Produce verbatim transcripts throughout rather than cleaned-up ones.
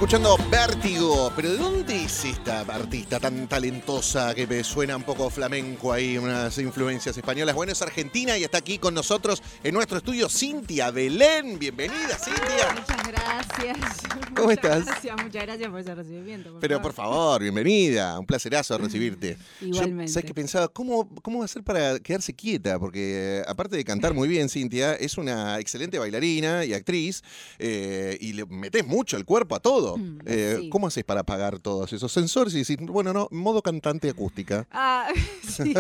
escuchando Vértigo, pero ¿de dónde es esta artista tan talentosa que me suena un poco flamenco ahí, unas influencias españolas? Bueno, es argentina y está aquí con nosotros en nuestro estudio Cintia Belén. Bienvenida, Cintia. Muchas gracias. ¿Cómo muchas estás? Gracias, muchas gracias por ese recibimiento. Por Pero favor. por favor, bienvenida. Un placerazo recibirte. Igualmente. Yo, ¿sabes qué pensaba? ¿Cómo, ¿Cómo va a ser para quedarse quieta? Porque eh, aparte de cantar muy bien, Cintia, es una excelente bailarina y actriz eh, y le metés mucho el cuerpo a todo. Mm, Eh, sí. ¿Cómo haces para apagar todos esos sensores y decir, bueno, no, modo cantante acústica? Ah, sí.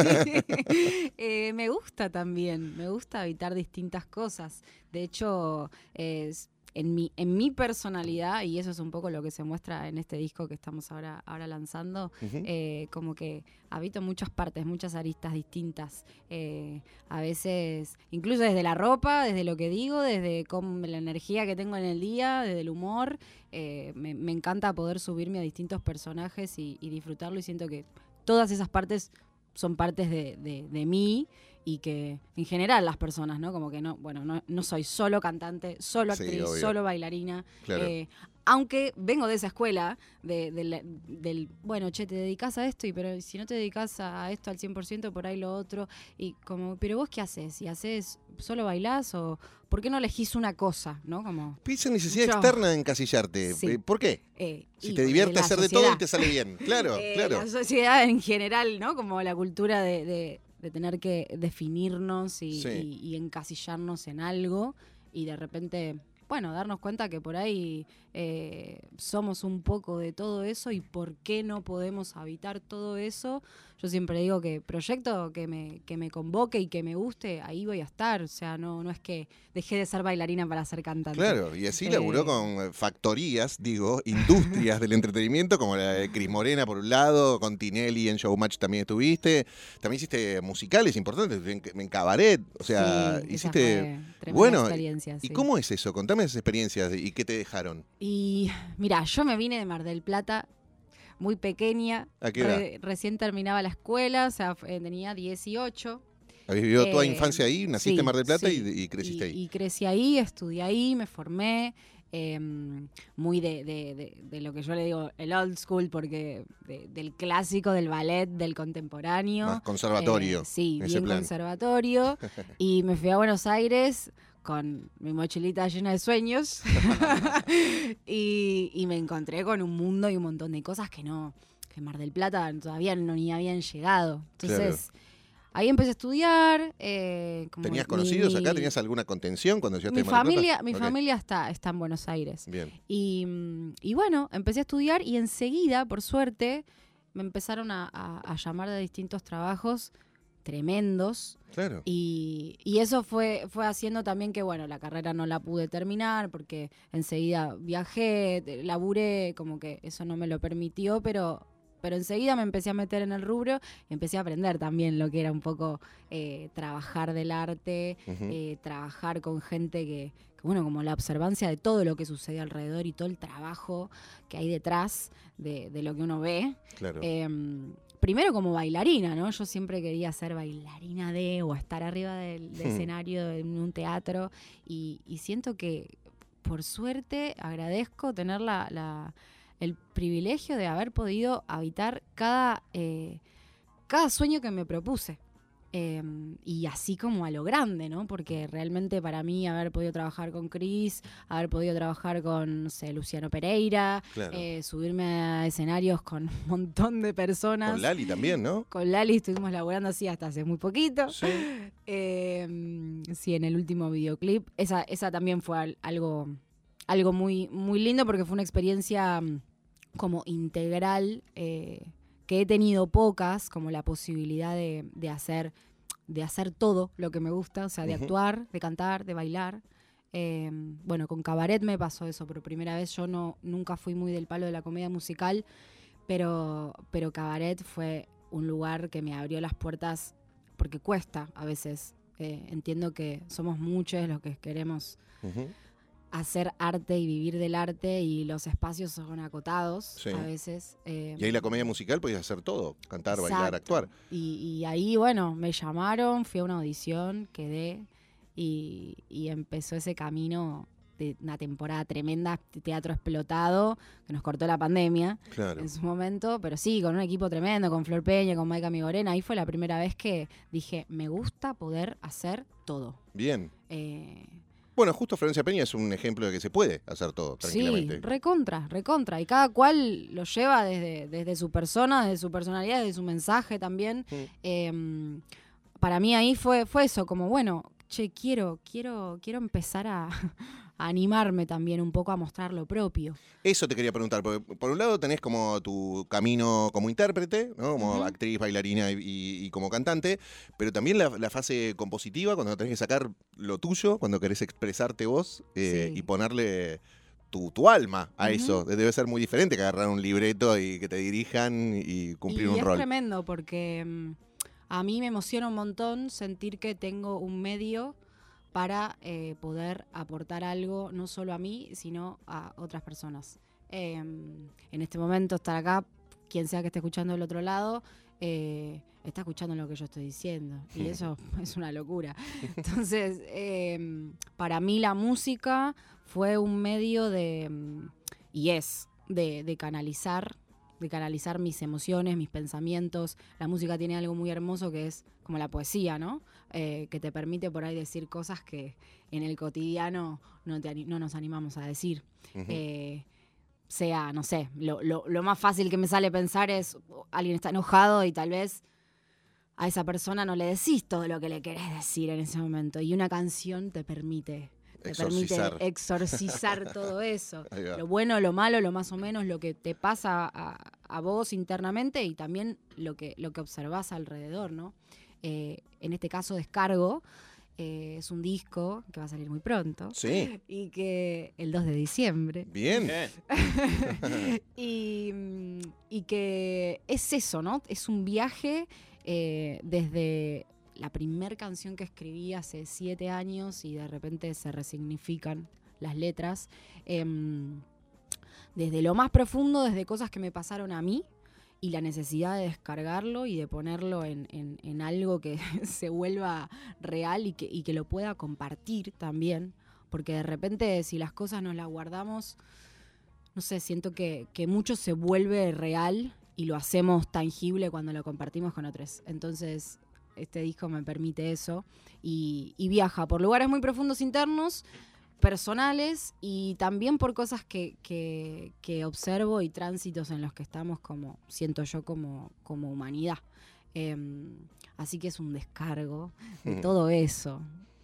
Eh, me gusta también, me gusta habitar distintas cosas. De hecho, es, en, mi, en mi personalidad, y eso es un poco lo que se muestra en este disco que estamos ahora, ahora lanzando, Ujú. eh, como que habito muchas partes, muchas aristas distintas. Eh, a veces, incluso desde la ropa, desde lo que digo, desde cómo, la energía que tengo en el día, desde el humor. Eh, me, me encanta poder subirme a distintos personajes y, y disfrutarlo, y siento que todas esas partes son partes de, de, de mí, y que en general las personas, ¿no? Como que no, bueno, no, no soy solo cantante, solo Sí, actriz, obvio. solo bailarina. Claro. Eh, aunque vengo de esa escuela, de, de la- del, bueno, che, te dedicas a esto, y pero si no te dedicas a esto al cien por ciento, por ahí lo otro, y como, pero vos qué haces, y haces, solo bailás, o por qué no elegís una cosa, ¿no? Como, Pisa necesidad Yo- externa de encasillarte. Sí. Eh, ¿Por qué? eh, Si y te porque divierte la hacer de todo y sociedad- te sale bien. Claro, Eh, claro. La sociedad en general, ¿no? Como la cultura de, de- de tener que definirnos y, Sí. y- y encasillarnos en algo, y de repente, bueno, darnos cuenta que por ahí eh, somos un poco de todo eso, y por qué no podemos habitar todo eso. Yo siempre digo que proyecto que me, que me convoque y que me guste, ahí voy a estar. O sea, no, no es que dejé de ser bailarina para ser cantante. Claro, y así Eh, laburó con factorías, digo, industrias del entretenimiento, como la de Cris Morena por un lado, con Tinelli en Showmatch también estuviste. También hiciste musicales importantes, en, en Cabaret, o sea, Sí, esa hiciste... fue tremenda Bueno, experiencia, ¿y sí. cómo es eso? Contame esas experiencias y qué te dejaron. Y mira, yo me vine de Mar del Plata muy pequeña, ¿A qué edad? re- recién terminaba la escuela, o sea, fue- tenía dieciocho. ¿Habías vivido toda Eh, infancia ahí? ¿Naciste sí, en Mar del Plata sí. y, y creciste y, ahí? Y crecí ahí, estudié ahí, me formé, eh, muy de, de- de- de lo que yo le digo el old school, porque de- del clásico, del ballet, del contemporáneo. Más conservatorio, Eh, sí, ese bien plan. conservatorio. Y me fui a Buenos Aires con mi mochilita llena de sueños y, y me encontré con un mundo y un montón de cosas que no, que en Mar del Plata todavía no ni habían llegado. Entonces, ahí empecé a estudiar. eh, como ¿Tenías mi- conocidos mi- acá? ¿Tenías alguna contención cuando llegaste Mi de Mar del familia, Plata? mi Ok, familia está, está en Buenos Aires. bien. Y, mm, y bueno, empecé a estudiar, y enseguida, por suerte, me empezaron a, a- a llamar de distintos trabajos tremendos. Claro. Y, y eso fue, fue haciendo también que, bueno, la carrera no la pude terminar porque enseguida viajé, te- laburé, como que eso no me lo permitió, pero, pero enseguida me empecé a meter en el rubro y empecé a aprender también lo que era un poco eh, trabajar del arte, Ujú. eh, trabajar con gente que, que, bueno, como la observancia de todo lo que sucede alrededor y todo el trabajo que hay detrás de, de lo que uno ve. Claro. Eh, primero como bailarina, ¿no? Yo siempre quería ser bailarina de, o estar arriba del, del Hmm. escenario en un teatro, y, y siento que, por suerte, agradezco tener la, la- el privilegio de haber podido habitar cada, eh, cada sueño que me propuse. Eh, y así como a lo grande, ¿no? Porque realmente para mí haber podido trabajar con Cris, haber podido trabajar con, no sé, Luciano Pereira, Claro. eh, subirme a escenarios con un montón de personas. Con Lali también, ¿no? Con Lali estuvimos laburando así hasta hace muy poquito. Sí. Eh, sí, en el último videoclip. Esa, esa también fue al- algo, algo muy, muy lindo, porque fue una experiencia mm, como integral, eh, que he tenido pocas, como la posibilidad de, de hacer, de hacer todo lo que me gusta, o sea, de Ujú. actuar, de cantar, de bailar. Eh, bueno, con Cabaret me pasó eso por primera vez. Yo no, nunca fui muy del palo de la comedia musical, pero, pero Cabaret fue un lugar que me abrió las puertas, porque cuesta a veces. Eh, entiendo que somos muchos los que queremos Ujú. hacer arte y vivir del arte, y los espacios son acotados Sí. a veces. eh, Y ahí la comedia musical podías hacer todo, cantar, bailar, Exacto. actuar. Y, y ahí, bueno, me llamaron, fui a una audición, quedé, y, y empezó ese camino de una temporada tremenda, teatro explotado, que nos cortó la pandemia Claro. en su momento, pero sí, con un equipo tremendo, con Flor Peña, con Maika Migorena. Ahí fue la primera vez que dije, me gusta poder hacer todo. Bien. Eh, Bueno, justo Florencia Peña es un ejemplo de que se puede hacer todo tranquilamente. Sí, recontra, recontra. Y cada cual lo lleva desde, desde su persona, desde su personalidad, desde su mensaje también. Mm. Eh, para mí ahí fue, fue eso, como bueno, che, quiero, quiero, quiero empezar a, a animarme también un poco a mostrar lo propio. Eso te quería preguntar, porque por un lado tenés como tu camino como intérprete, ¿no? Como Ujú. actriz, bailarina y, y- y como cantante, pero también la, la fase compositiva, cuando tenés que sacar lo tuyo, cuando querés expresarte vos eh, Sí. y ponerle tu, tu alma a Ujú. eso. Debe ser muy diferente que agarrar un libreto y que te dirijan y cumplir Y un es rol. tremendo porque mm, a mí me emociona un montón sentir que tengo un medio para eh, poder aportar algo, no solo a mí, sino a otras personas. Eh, en este momento estar acá, quien sea que esté escuchando del otro lado, eh, está escuchando lo que yo estoy diciendo. Y eso es una locura. Entonces, eh, para mí la música fue un medio de, mm, y es, de, de canalizar de canalizar mis emociones, mis pensamientos. La música tiene algo muy hermoso que es como la poesía, ¿no? Eh, que te permite por ahí decir cosas que en el cotidiano no, te, ani- no nos animamos a decir. Ujú. Eh, sea, no sé, lo, lo, lo más fácil que me sale pensar es oh, alguien está enojado y tal vez a esa persona no le decís todo lo que le querés decir en ese momento. Y una canción te permite, te Exorcizar. permite exorcizar todo eso. Ahí va. Lo bueno, lo malo, lo más o menos, lo que te pasa a, a vos internamente y también lo que, lo que observás alrededor, ¿no? Eh, en este caso, Descargo eh, es un disco que va a salir muy pronto. Sí, Y que el dos de diciembre. bien. y, mm, y que es eso, ¿no? Es un viaje eh, desde la primer canción que escribí hace siete años y de repente se resignifican las letras. em, desde lo más profundo, desde cosas que me pasaron a mí y la necesidad de descargarlo y de ponerlo en, en- en algo que se vuelva real y que, y que lo pueda compartir también. Porque de repente si las cosas nos las guardamos, no sé, siento que, que mucho se vuelve real y lo hacemos tangible cuando lo compartimos con otros. Entonces, este disco me permite eso y, y viaja por lugares muy profundos internos, personales y también por cosas que, que, que observo y tránsitos en los que estamos como, siento yo, como, como humanidad. Em, así que es un descargo de todo eso.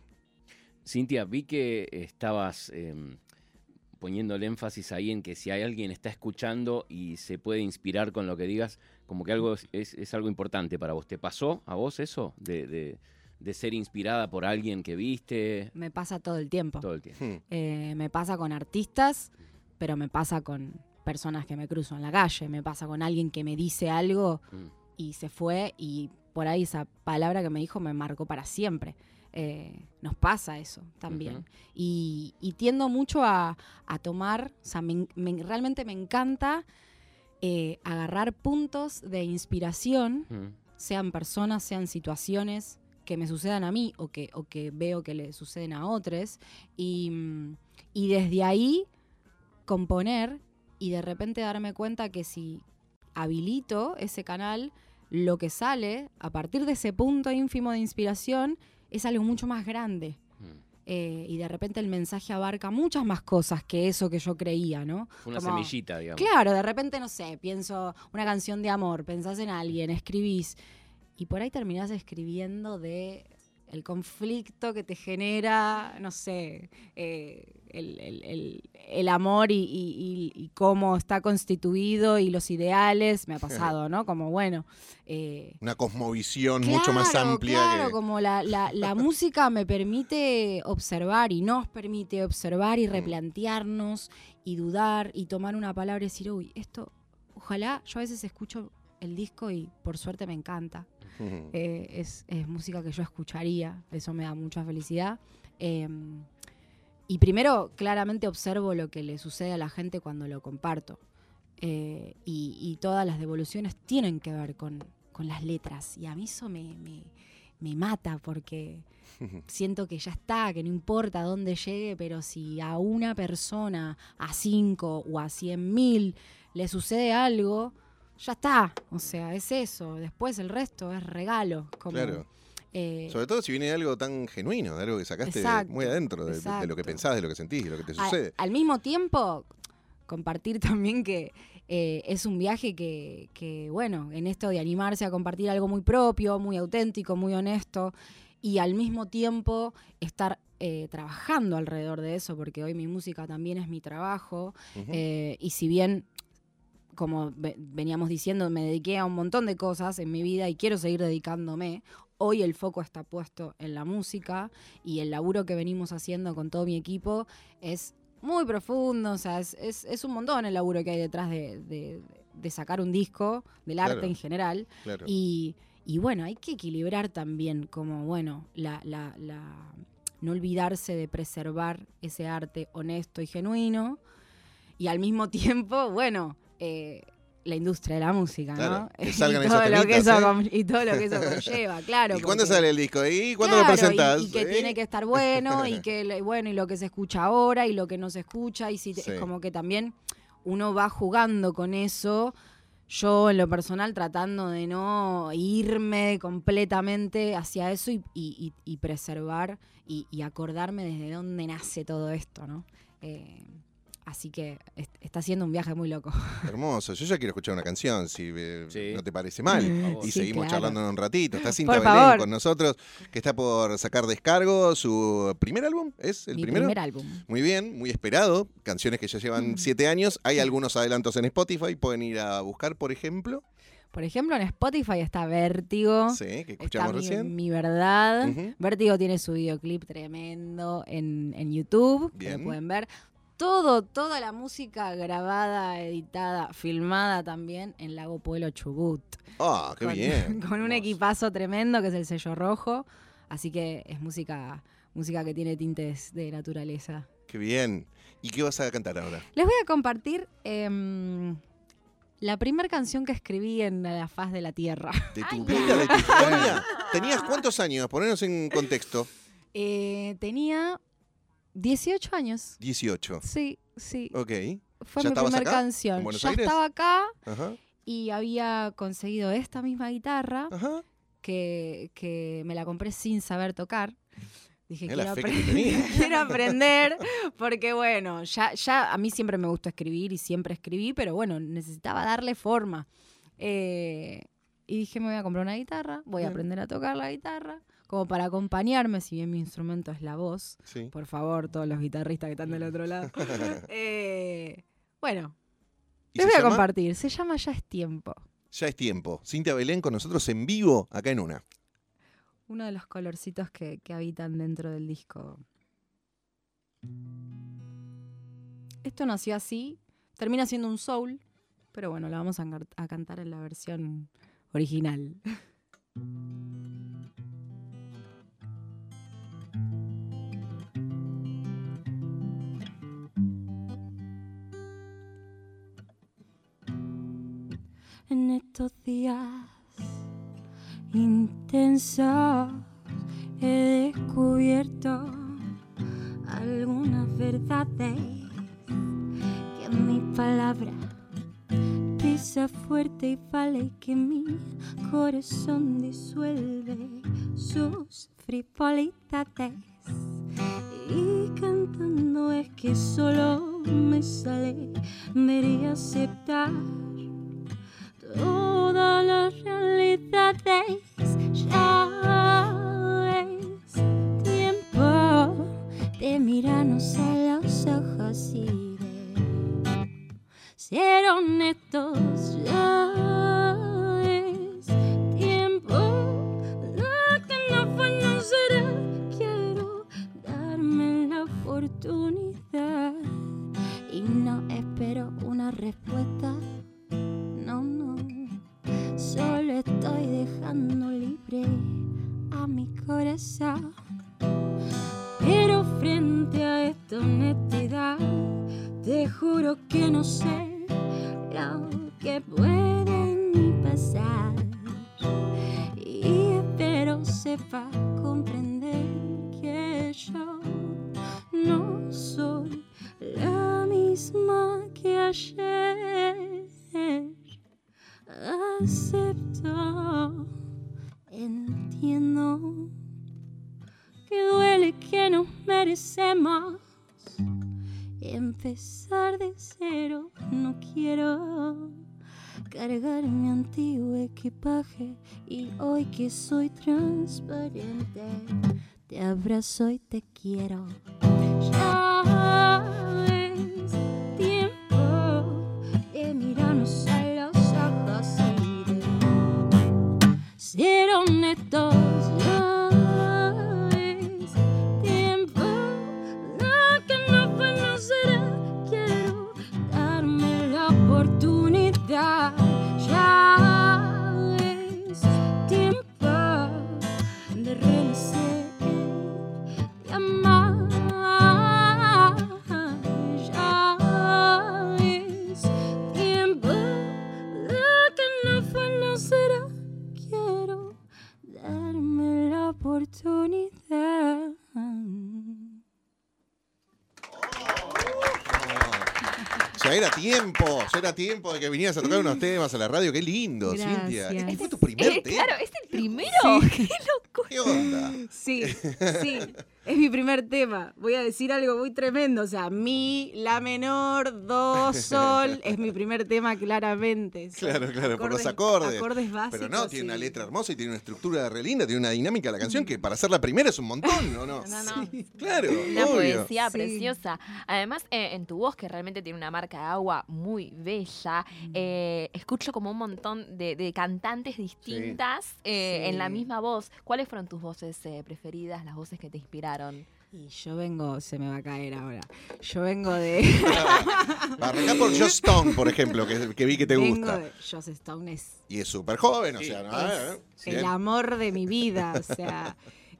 Cintia, vi que estabas eh, poniendo el énfasis ahí en que si hay alguien está escuchando y se puede inspirar con lo que digas, como que algo es, es, es algo importante para vos. ¿Te pasó a vos eso? De, de, de ser inspirada por alguien que viste Me pasa todo el tiempo. todo el tiempo. Hmm. Eh, me pasa con artistas, pero me pasa con personas que me cruzo en la calle, me pasa con alguien que me dice algo Mm. y se fue y por ahí esa palabra que me dijo me marcó para siempre. Eh, nos pasa eso también. Ujú. y, y tiendo mucho a, a tomar, o sea, me- me- realmente me encanta eh, agarrar puntos de inspiración, Mm. sean personas, sean situaciones que me sucedan a mí o que, o que veo que le suceden a otros, y, mm, y desde ahí componer y de repente darme cuenta que si habilito ese canal, lo que sale a partir de ese punto ínfimo de inspiración es algo mucho más grande. Mm. Eh, y de repente el mensaje abarca muchas más cosas que eso que yo creía, ¿no? Fue una Como- semillita, digamos. Claro, de repente, no sé, pienso una canción de amor, pensás en alguien, escribís, y por ahí terminás escribiendo de el conflicto que te genera, no sé, eh, el, el- el- el amor y, y- y- y cómo está constituido y los ideales. Me ha pasado, ¿no? Como, bueno... eh, Una cosmovisión mucho más Claro, amplia Claro, que... como la, la- la música me permite observar y nos permite observar y Mm. replantearnos y dudar y tomar una palabra y decir, uy, esto, ojalá, yo a veces escucho el disco y por suerte me encanta. Ujú. Eh, es, es música que yo escucharía, eso me da mucha felicidad. Eh, y primero, claramente observo lo que le sucede a la gente cuando lo comparto. Eh, y, y todas las devoluciones tienen que ver con, con las letras. Y a mí eso me, me, me mata porque siento que ya está, que no importa dónde llegue, pero si a una persona, a cinco o a cien mil le sucede algo, ya está. O sea, es eso. Después el resto es regalo. Como, claro. Eh, Sobre todo si viene de algo tan genuino, de algo que sacaste exacto, muy adentro, de, de lo que pensás, de lo que sentís, de lo que te sucede. Al, al mismo tiempo, compartir también que eh, es un viaje que, que, bueno, en esto de animarse a compartir algo muy propio, muy auténtico, muy honesto, y al mismo tiempo estar eh, trabajando alrededor de eso, porque hoy mi música también es mi trabajo, uh-huh. eh, y si bien, como ve- veníamos diciendo, me dediqué a un montón de cosas en mi vida y quiero seguir dedicándome, hoy el foco está puesto en la música y el laburo que venimos haciendo con todo mi equipo es muy profundo, o sea, es, es, es un montón el laburo que hay detrás de, de, de sacar un disco, del arte Claro, en general, claro. y... Y bueno, hay que equilibrar también como, bueno, la, la, la, no olvidarse de preservar ese arte honesto y genuino. Y al mismo tiempo, bueno, eh, la industria de la música, Claro, ¿no? que salgan y, esos todo lo que temitas, eso ¿eh? con- y todo lo que eso conlleva, claro. ¿Y cuándo porque- sale el disco? ¿Y cuándo Claro, lo presentás? Y, y que ¿Eh? tiene que estar bueno, y que le- bueno, y lo que se escucha ahora, y lo que no se escucha, y si te- Sí. es como que también uno va jugando con eso. Yo, en lo personal, tratando de no irme completamente hacia eso y, y- y- y preservar y, y acordarme desde dónde nace todo esto, ¿no? Eh, así que est- está siendo un viaje muy loco. Hermoso. Yo ya quiero escuchar una canción, si eh, Sí. no te parece mal. Por favor. Y Sí, seguimos claro. charlando en un ratito. Está Cinta Por Belén favor. con nosotros, que está por sacar descargo su primer álbum. ¿Es el Mi primero? primer álbum. Muy bien, muy esperado. Canciones que ya llevan Mm. siete años. Hay algunos adelantos en Spotify. Pueden ir a buscar, por ejemplo. Por ejemplo, en Spotify está Vértigo. Sí, que Está escuchamos mi, recién. Mi Verdad. Ujú. Vértigo tiene su videoclip tremendo en, en YouTube, que Bien. lo pueden ver. Todo, toda la música grabada, editada, filmada también en Lago Pueblo Chubut. Ah, qué con, bien. con un Hermoso. equipazo tremendo que es el sello rojo. Así que es música, música que tiene tintes de naturaleza. Qué bien. ¿Y qué vas a cantar ahora? Les voy a compartir em, la primera canción que escribí en la faz de la tierra. ¿De tu vida, de tu historia? ¿Tenías cuántos años? Ponernos en contexto. Eh, tenía dieciocho años. dieciocho. Sí, sí. Ok. Fue ¿Ya mi estabas primera acá, canción. en Buenos Ya Aires? estaba acá Ajá. y había conseguido esta misma guitarra Ajá. que, que me la compré sin saber tocar. Dije, Mirá la quiero, fe que apre- tenía. quiero aprender, porque bueno, ya, ya a mí siempre me gustó escribir y siempre escribí, pero bueno, necesitaba darle forma. Eh, y dije, me voy a comprar una guitarra, voy a Bien. aprender a tocar la guitarra, como para acompañarme, si bien mi instrumento es la voz. Sí. Por favor, todos los guitarristas que están del otro lado. Eh, bueno, ¿Y les se voy a llama? compartir. Se llama Ya es tiempo. Ya es tiempo. Cintia Belén con nosotros en vivo, acá en Una. Uno de los colorcitos que, que habitan dentro del disco. Esto nació así. Termina siendo un soul. Pero bueno, la vamos a, engar- a cantar en la versión original. En estos días intensos he descubierto algunas verdades que en mis palabras pisa fuerte y vale que mi corazón disuelve sus frivolidades. Y cantando es que solo me sale ver y aceptar todas las realidades. Ya es tiempo de mirarnos a los ojos y de ser honestos. Ya es tiempo, lo que no fue no será. Quiero darme la oportunidad y no espero una respuesta. No, no, solo estoy dejando libre a mi corazón. Pero frente a esta honestidad, te juro que no sé lo que puede ni pasar. Y espero ser sepa comprender que yo no soy la misma que ayer. Acepto, entiendo que duele, que no merecemos empezar de cero. No quiero cargar mi antiguo equipaje y hoy que soy transparente te abrazo y te quiero. Ya es tiempo de mirarnos a los ojos y de ser honestos. Ya es tiempo, lo que no fue no será. Quiero darme la oportunidad. Ya es tiempo de renacer, de amar. Ya es tiempo, lo que no fue no será. Quiero darme la oportunidad. Ya era tiempo, ya era tiempo de que vinieras a tocar unos temas a la radio. Qué lindo, Gracias. Cintia. ¿Este fue tu primer Eh, tema? claro, ¿es el primero? Sí. ¡Qué locura! ¿Qué onda? Sí, sí, es mi primer tema. Voy a decir algo muy tremendo. O sea, mi, la menor, do, sol, es mi primer tema claramente. Son Claro, claro, por los acordes. Acordes básicos. Pero no, tiene sí. una letra hermosa y tiene una estructura re linda, tiene una dinámica la canción que para ser la primera es un montón, ¿no? no? No, no. Claro, Una obvio. poesía Sí. preciosa. Además, eh, en tu voz, que realmente tiene una marca de agua muy bella, eh, escucho como un montón de, de cantantes distintas eh, Sí. en la misma voz. ¿Cuáles fueron tus voces eh, preferidas, las voces que te inspiraron? Y yo vengo, se me va a caer ahora. Yo vengo de. Arrancá por Joss Stone, por ejemplo, que, que vi que te vengo gusta. de Joss Stone es Y es súper joven, o Sí. sea, ¿no? es ¿Eh? el Bien. amor de mi vida, o sea,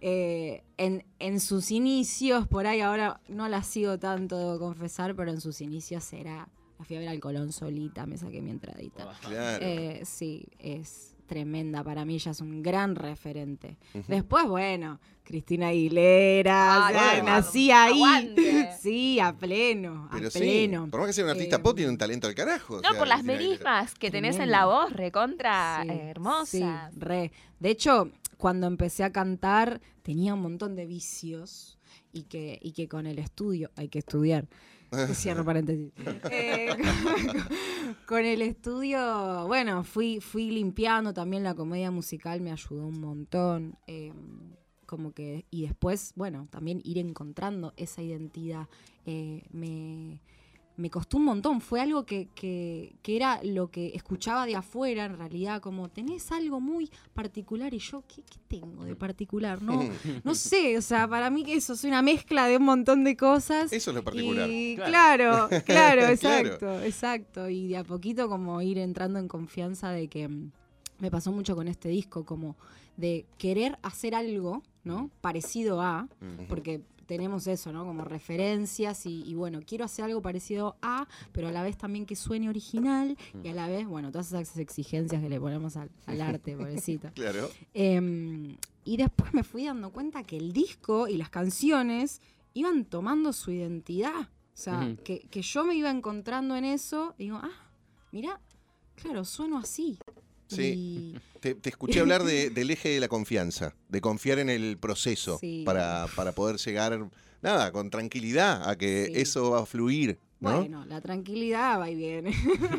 eh, en, en sus inicios, por ahí ahora no la sigo tanto, debo confesar, pero en sus inicios era, la fui a ver al Colón solita, me saqué mi entradita. Claro. Eh, sí, es tremenda, para mí ella es un gran referente. Ujú. Después, bueno, Cristina Aguilera, Ay, o sea, bueno. nací ahí, Aguante. sí, a pleno, a Pero sí, pleno. por más que sea un artista Eh, pop, tiene un talento del carajo. o No, sea, por las Cristina Aguilera. melismas que tenés en Tremendo. la voz, recontra Sí, eh, hermosas. Sí, re. De hecho, cuando empecé a cantar tenía un montón de vicios y que, y que con el estudio hay que estudiar. Cierro paréntesis. Eh, con, con el estudio, bueno, fui, fui limpiando también la comedia musical, me ayudó un montón. eh, como que, y después, bueno, también ir encontrando esa identidad. eh, me, me costó un montón. Fue algo que, que, que era lo que escuchaba de afuera, en realidad, como tenés algo muy particular. Y yo, ¿qué, qué tengo de particular? No, no sé, o sea, para mí que eso, soy una mezcla de un montón de cosas. Eso es lo particular. Y Claro. claro, claro, Claro. exacto, exacto. Y de a poquito como ir entrando en confianza de que mm, me pasó mucho con este disco, como de querer hacer algo, ¿no? Parecido a, Ujú. porque tenemos eso, ¿no? Como referencias y, y bueno, quiero hacer algo parecido a, pero a la vez también que suene original y a la vez, bueno, todas esas exigencias que le ponemos al, al arte, pobrecita. Claro. Eh, y después me fui dando cuenta que el disco y las canciones iban tomando su identidad. O sea, Ujú. que, que yo me iba encontrando en eso y digo, ah, mira, claro, sueno así. Sí. Y Te, te escuché hablar de- del eje de la confianza, de confiar en el proceso Sí. para, para poder llegar, nada, con tranquilidad a que Sí. eso va a fluir, ¿no? bueno, la tranquilidad va y viene.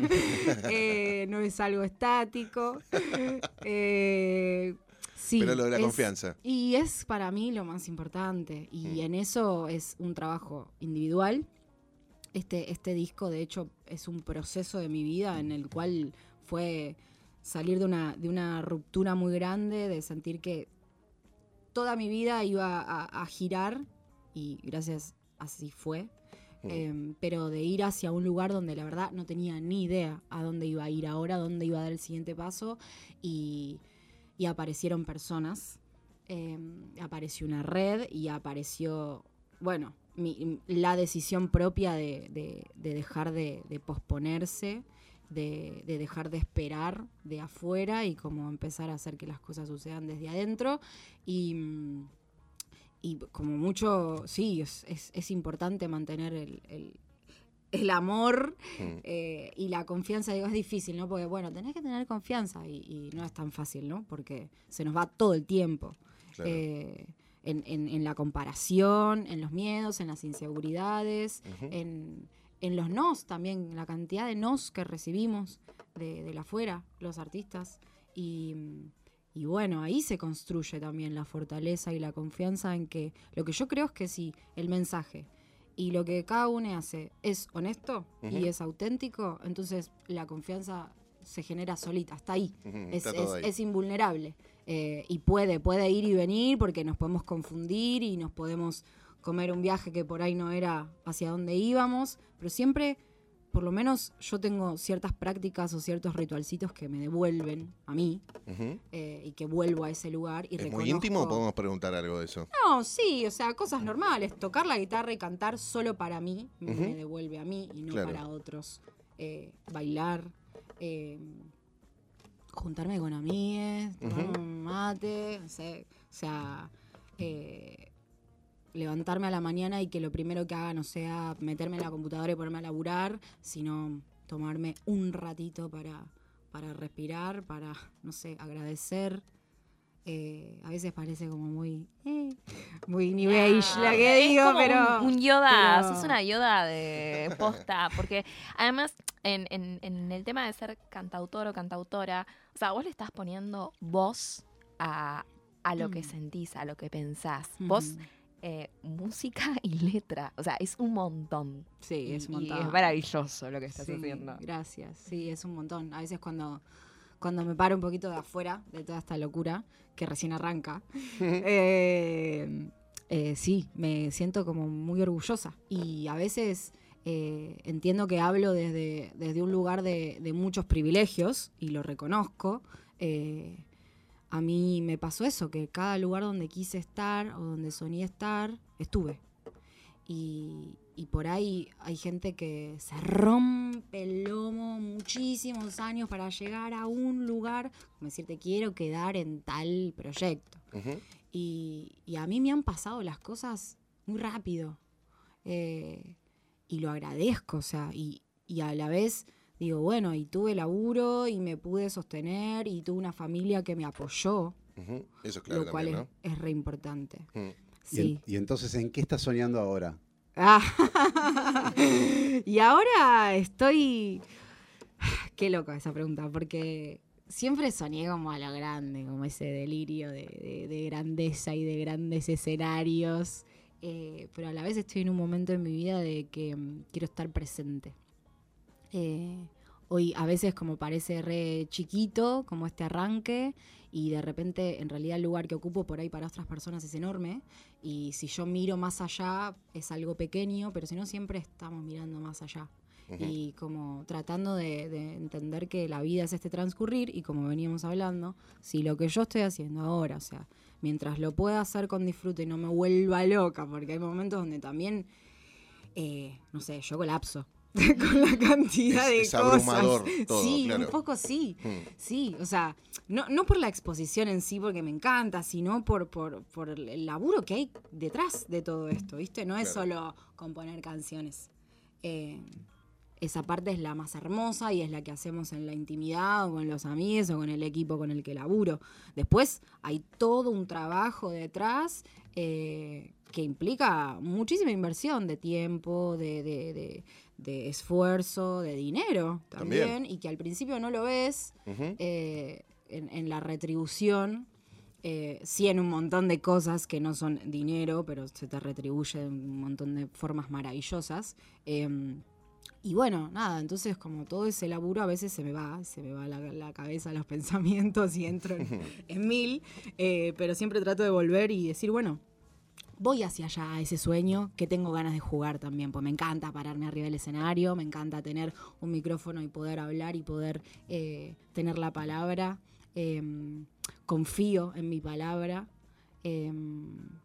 Eh, no es algo estático. Eh, sí, Pero lo de la es- confianza. Y es para mí lo más importante. Y Mm. en eso es un trabajo individual. Este, este disco, de hecho, es un proceso de mi vida en el cual fue salir de una, de una ruptura muy grande, de sentir que toda mi vida iba a, a girar, y gracias, así fue. Mm. Eh, pero de ir hacia un lugar donde la verdad no tenía ni idea a dónde iba a ir ahora, dónde iba a dar el siguiente paso, y, y aparecieron personas, eh, apareció una red y apareció, bueno, mi- la decisión propia de, de- de dejar de, de posponerse de, de dejar de esperar de afuera y como empezar a hacer que las cosas sucedan desde adentro. Y, y como mucho, sí, es, es, es importante mantener el, el, el amor mm. eh, y la confianza. Digo, es difícil, ¿no? Porque, bueno, tenés que tener confianza y, y no es tan fácil, ¿no? Porque se nos va todo el tiempo. Claro. Eh, en, en, en la comparación, en los miedos, en las inseguridades, uh-huh. en... en los nos también, la cantidad de nos que recibimos de, de la afuera, los artistas. Y, y bueno, ahí se construye también la fortaleza y la confianza en que lo que yo creo es que si el mensaje y lo que cada uno hace es honesto uh-huh. y es auténtico, entonces la confianza se genera solita, está ahí. Uh-huh, es, está es, ahí. Es invulnerable. Eh, y puede, puede ir y venir porque nos podemos confundir y nos podemos comer un viaje que por ahí no era hacia donde íbamos, pero siempre, por lo menos yo tengo ciertas prácticas o ciertos ritualcitos que me devuelven a mí uh-huh. eh, y que vuelvo a ese lugar y ¿Es reconozco... muy íntimo o podemos preguntar algo de eso? No, sí, o sea, cosas normales. Tocar la guitarra y cantar solo para mí uh-huh. me devuelve a mí y no claro. para otros. Eh, bailar, eh, juntarme con amigues, tomar uh-huh. un mate, no sé, o sea... Eh, levantarme a la mañana y que lo primero que haga no sea meterme en la computadora y ponerme a laburar, sino tomarme un ratito para, para respirar, para, no sé, agradecer. Eh, a veces parece como muy eh, muy New Age yeah, la que digo, como pero... Un, un Yoda, pero... sos una Yoda de posta, porque además en, en, en el tema de ser cantautor o cantautora, o sea, vos le estás poniendo voz a, a lo mm. que sentís, a lo que pensás. Mm. Vos... Eh, música y letra, o sea, es un montón. Sí, y, es un montón. Y es maravilloso lo que estás sí, haciendo. Gracias, sí, es un montón. A veces cuando, cuando me paro un poquito de afuera de toda esta locura, que recién arranca, eh, eh, sí, me siento como muy orgullosa. Y a veces eh, entiendo que hablo desde, desde un lugar de, de muchos privilegios, y lo reconozco. Eh, A mí me pasó eso, que cada lugar donde quise estar o donde soñé estar, estuve. Y, y por ahí hay gente que se rompe el lomo muchísimos años para llegar a un lugar, como decirte, quiero quedar en tal proyecto. Uh-huh. Y, y a mí me han pasado las cosas muy rápido. Eh, y lo agradezco, o sea, y, y a la vez... Digo, bueno, y tuve laburo y me pude sostener y tuve una familia que me apoyó. Uh-huh. Eso es claro, lo cual también, es, ¿no? es re importante. Uh-huh. Sí. ¿Y, en, ¿Y entonces en qué estás soñando ahora? Ah, y ahora estoy... Qué loco esa pregunta, porque siempre soñé como a lo grande, como ese delirio de, de, de grandeza y de grandes escenarios. Eh, pero a la vez estoy en un momento en mi vida de que um, quiero estar presente. Eh, hoy a veces como parece re chiquito, como este arranque, y de repente en realidad el lugar que ocupo por ahí para otras personas es enorme, y si yo miro más allá es algo pequeño, pero si no siempre estamos mirando más allá. Uh-huh. Y como tratando de, de entender que la vida es este transcurrir, y como veníamos hablando, si lo que yo estoy haciendo ahora, o sea, mientras lo pueda hacer con disfrute y no me vuelva loca, porque hay momentos donde también, eh, no sé, yo colapso. Con la cantidad es, de es cosas. abrumador todo, sí, claro. un poco sí. Hmm. Sí, o sea, no, no por la exposición en sí, porque me encanta, sino por, por, por el laburo que hay detrás de todo esto, ¿viste? No es claro. solo componer canciones. Eh, esa parte es la más hermosa y es la que hacemos en la intimidad o con los amigos o con el equipo con el que laburo. Después hay todo un trabajo detrás eh, que implica muchísima inversión de tiempo, de, de, de, de esfuerzo, de dinero también, también, y que al principio no lo ves uh-huh. eh, en, en la retribución. Eh, sí, en un montón de cosas que no son dinero, pero se te retribuye de un montón de formas maravillosas. Eh, Y bueno, nada, entonces como todo ese laburo a veces se me va, se me va la, la cabeza, los pensamientos y entro en, en mil, eh, pero siempre trato de volver y decir, bueno, voy hacia allá, a ese sueño que tengo ganas de jugar también, pues me encanta pararme arriba del escenario, me encanta tener un micrófono y poder hablar y poder eh, tener la palabra, eh, confío en mi palabra, eh,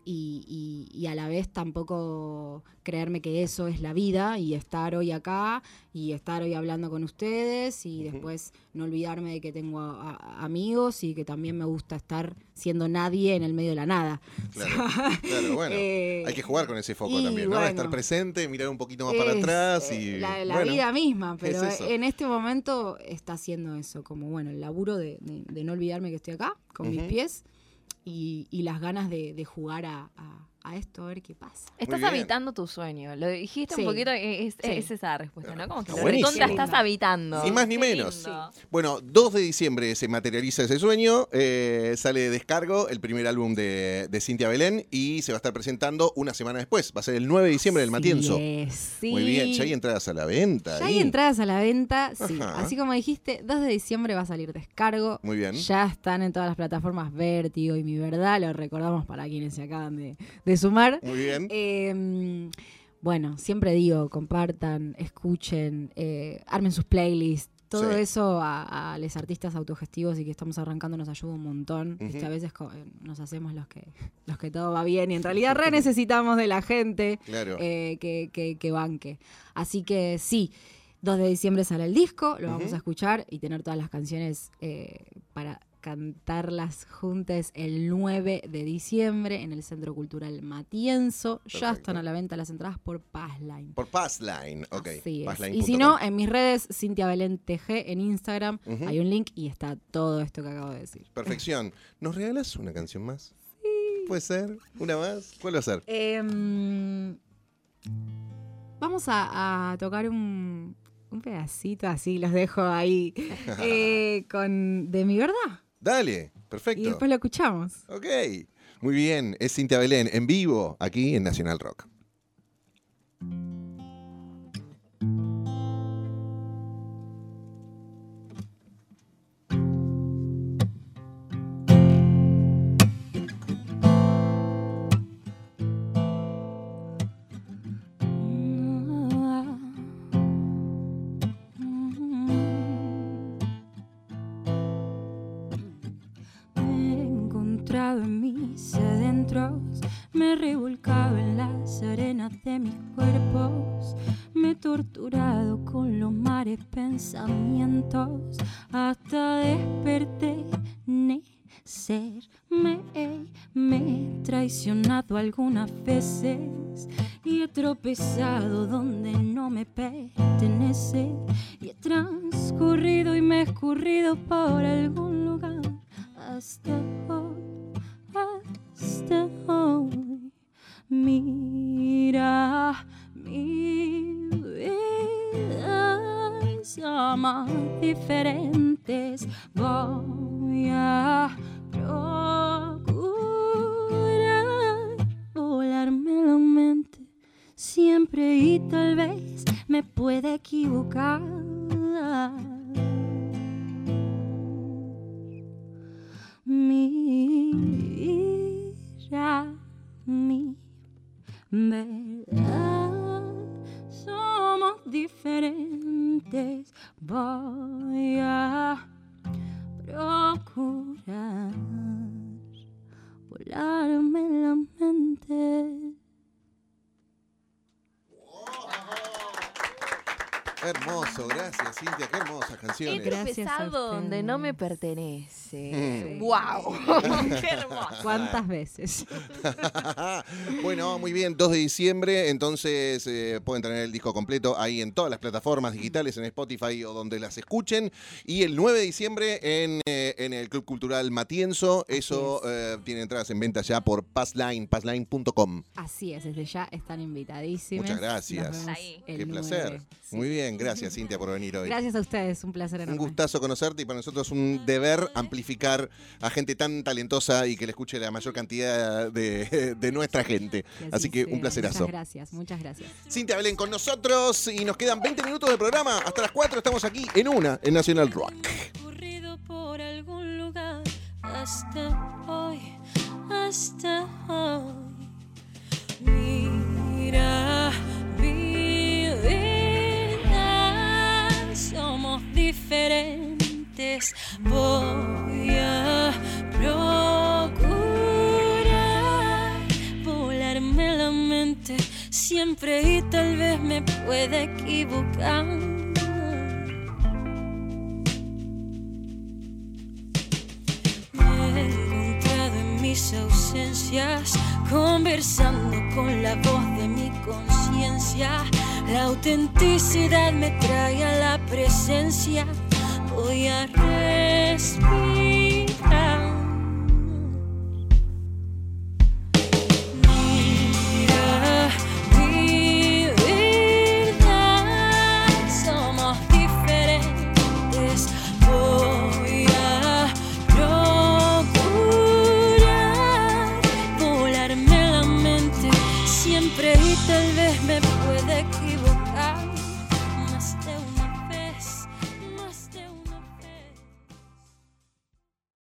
y, y, y a la vez tampoco creerme que eso es la vida y estar hoy acá y estar hoy hablando con ustedes y uh-huh. después no olvidarme de que tengo a, a, amigos y que también me gusta estar siendo nadie en el medio de la nada. Claro, claro, bueno, eh, hay que jugar con ese foco también, ¿no? Bueno, estar presente, mirar un poquito más es, para atrás y... La, la bueno, vida misma, pero en este momento está haciendo eso, como bueno, el laburo de, de, de no olvidarme que estoy acá, con uh-huh. mis pies y, y las ganas de, de jugar a... a a esto, a ver qué pasa. Estás habitando tu sueño. Lo dijiste sí. un poquito, es, es sí. esa respuesta, ¿no? Como que lo recontra estás habitando. Ni más ni menos. Sí. Bueno, dos de diciembre se materializa ese sueño, eh, sale de Descargo, el primer álbum de, de Cintia Belén, y se va a estar presentando una semana después. Va a ser el nueve de diciembre del Matienzo. Sí. Muy bien, ya hay entradas a la venta. Ya ahí. hay entradas a la venta, sí. Ajá. Así como dijiste, dos de diciembre va a salir Descargo. Muy bien. Ya están en todas las plataformas Vértigo y Mi Verdad, lo recordamos para quienes se acaban de, de sumar. Muy bien. Eh, bueno, siempre digo, compartan, escuchen, eh, armen sus playlists. Todo sí. eso a, a los artistas autogestivos y que estamos arrancando nos ayuda un montón. Uh-huh. Viste, a veces co- nos hacemos los que los que todo va bien y en realidad re necesitamos de la gente claro. eh, que, que, que banque. Así que sí, dos de diciembre sale el disco, lo uh-huh. vamos a escuchar y tener todas las canciones eh, para cantarlas juntas el nueve de diciembre en el Centro Cultural Matienzo. Perfecto. Ya están a la venta las entradas por Passline. Por Passline, ok. Así Passline. es. Y si no, en mis redes, Cintia Belén T G en Instagram, uh-huh. hay un link y está todo esto que acabo de decir. Perfección. ¿Nos regalas una canción más? Sí. ¿Puede ser? ¿Una más? ¿Cuál va a ser? Eh, vamos a, a tocar un, un pedacito, así los dejo ahí, eh, con De Mi Verdad. Dale, perfecto. Y después lo escuchamos. Ok, muy bien. Es Cintia Belén en vivo aquí en Nacional Rock. En mis adentros, me he revolcado en las arenas de mis cuerpos, me he torturado con los mares pensamientos, hasta desperté, ser, me, me he traicionado algunas veces y he tropezado donde no me pertenece y he transcurrido y me he escurrido por algún lugar hasta hoy. Hasta hoy, mira mi vida, somos diferentes. Voy a procurar volarme la mente siempre y tal vez me pueda equivocar. Mira mi verdad, somos diferentes. Voy a procurar volarme la mente. Hermoso, gracias Cintia, qué hermosas canciones. He tropezado donde no me pertenece. Mm. ¡Wow! ¡Qué hermoso! ¿Cuántas veces? Bueno, muy bien, dos de diciembre, entonces eh, pueden tener el disco completo ahí en todas las plataformas digitales, en Spotify o donde las escuchen. Y el nueve de diciembre en, eh, en el Club Cultural Matienzo, eso eh, tiene entradas en venta ya por Passline, passline punto com. Así es, desde ya están invitadísimos. Muchas gracias. Qué placer. Sí. Muy bien. Gracias, Cintia, por venir hoy. Gracias a ustedes, un placer enorme. Un gustazo conocerte y para nosotros un deber amplificar a gente tan talentosa y que le escuche la mayor cantidad de, de nuestra gente. Así, Así que sea. Un placerazo. Muchas gracias, muchas gracias. Cintia Belén con nosotros y nos quedan veinte minutos de programa. Hasta las cuatro estamos aquí en una, en Nacional Rock. Corrido por algún lugar hasta hoy, hasta hoy. Mira, somos diferentes. Voy a procurar siempre y tal vez me pueda equivocar. Me he encontrado en mis ausencias, conversando con la voz de mi conciencia. La autenticidad me trae a la presencia. Voy a respirar